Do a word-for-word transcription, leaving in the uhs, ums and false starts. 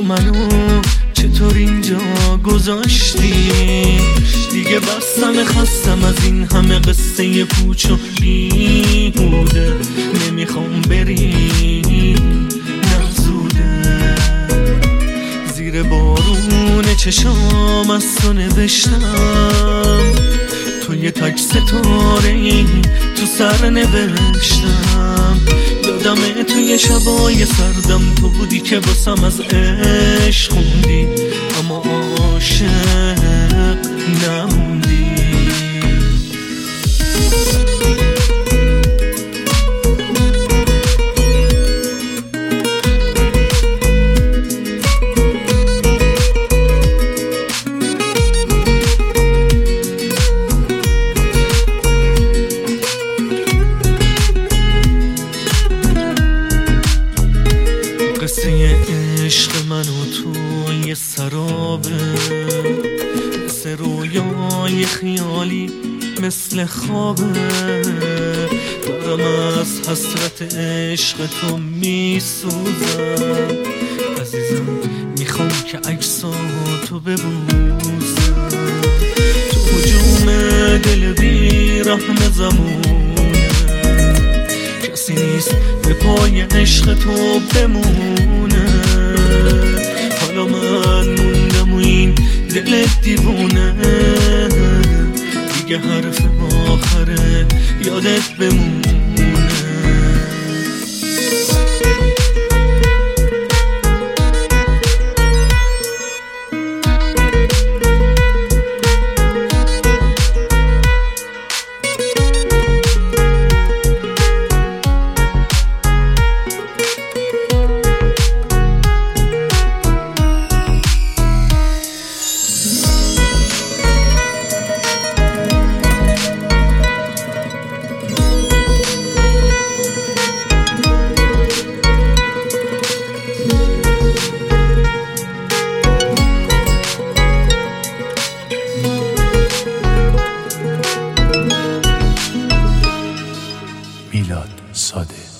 منو چطور اینجا گذاشتی؟ دیگه بستم خستم از این همه قصه پوچ و بیهوده. نمیخوام بری نزوده. زیر بارون چشام از تو نوشتم، تو یه تک ستاره تو سر نوشتم. یادمه توی شبای سردم تو بودی که باسم از عشق خوندی، اما عاشق نموندی. قصه عشق من و تو یه سرابه، مثل رویای خیالی مثل خوابه. دارم از حسرت عشق تو میسوزم عزیزم، میخوام که عکساتو ببوزم. تو هجوم دل بی رحم زمونه، کسی نیست به پای عشق تو بمونه. حالا من موندم و این دل دیوونه، دیگه حرف آخره یادت بمونه. میلاد ساده.